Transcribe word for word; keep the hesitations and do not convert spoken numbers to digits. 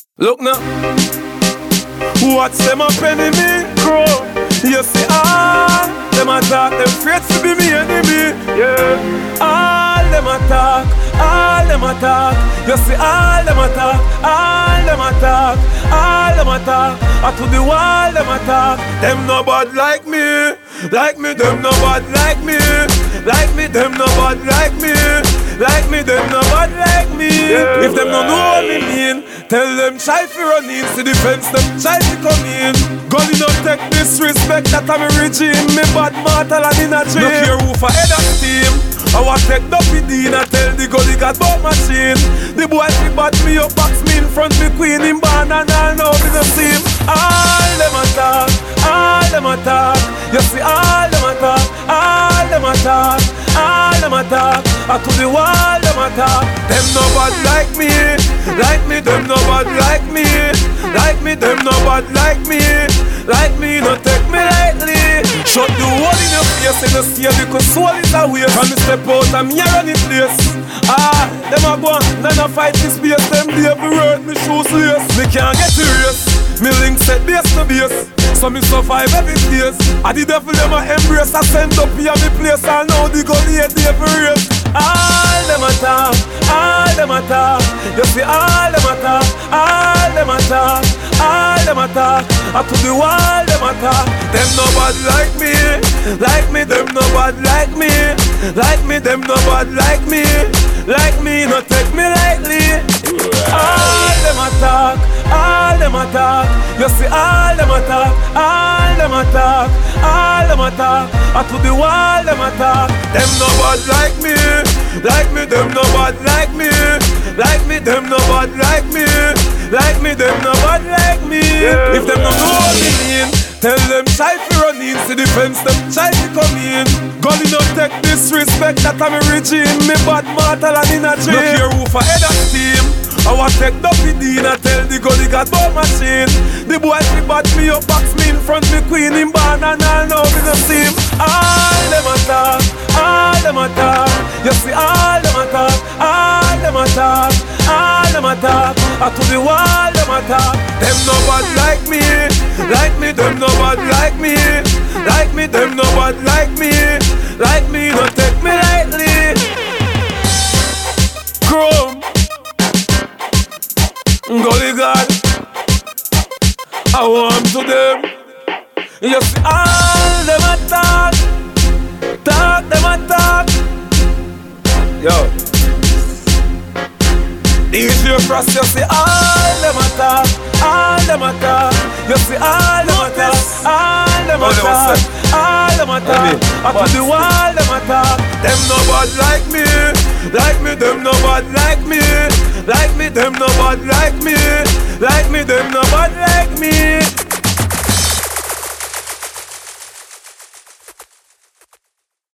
Look now, what's them up enemy? Crow. You see all them attack, them afraid to be me enemy. Yeah. All them attack, all them attack. You see all them attack, all them attack, all them attack. I to the wall them attack. Them no bad like me, like me. Them no bad like me, like me. Them no bad like me, like me. Them no bad like me. Yeah. If them no know what me mean, tell them try to run in. See the fence, them try to come in. Gully no take disrespect that I'm a regime. Me bad mortal and in a dream. Look here who for head of team. I want take Duffy Dean and tell the gully got bought machine. The boy fi bat me up, box me in front me queen in barn and all now me no see him. All them attack, all them attack. You see all them attack, all them attack, all them attack. I to the wall them attack. Them no bad like me, like me. Them no bad like me, like me. Them no bad like me, like me. No take me lightly. Shut the hole in your face in the steel because soul is away. From me step out and me a run in place. Ah, them a go on, none a fight this space. Them be every word, me shoes lace. Me can't get serious. Me link set base to base. So me survive every days. I the devil them a embrace. I send up here me place. I know the gully hate the every race. All them attack, all them attack. You see all them attack, all them attack, all them attack. I to the wall them attack. Them no bad like me, like me. Them no bad like me, like me. Them no bad like me, like me. No take me lightly. All them attack, all them attack. You see all them attack, all them attack, all them attack. I to the wall them attack. Them no bad like me, like me. Them no bad like me, like me. Them no bad like me, like me. Them no bad like me. Yeah. If them no know what me mean, tell them try to run in. See the fence, them try to come in. Gully no take disrespect that I'm a regime. Me bad mortal and in a dream. Look here who for head of team. I want take Duffy Dean and tell the gully got bought machine. The boy fi bat me up, box me in front me queen in barn and all now me no see him. All them attack, all them attack. You see all them attack, all them attack, all them attack. I to the wall them attack. Them no bad like me, like me. Them no bad like me, like me. Them no bad like me, like me. No take me lightly. Chrome Gully God, I want to them. You see all them attack, talk them attack. Yo, D J Frost, you see all them attack, all them attack. You see all them attack, all them attack, all them attack. I to the wall them attack. Them no bad like me, like me. Them no bad like me, like me. Them no bad like me, like me. Them no bad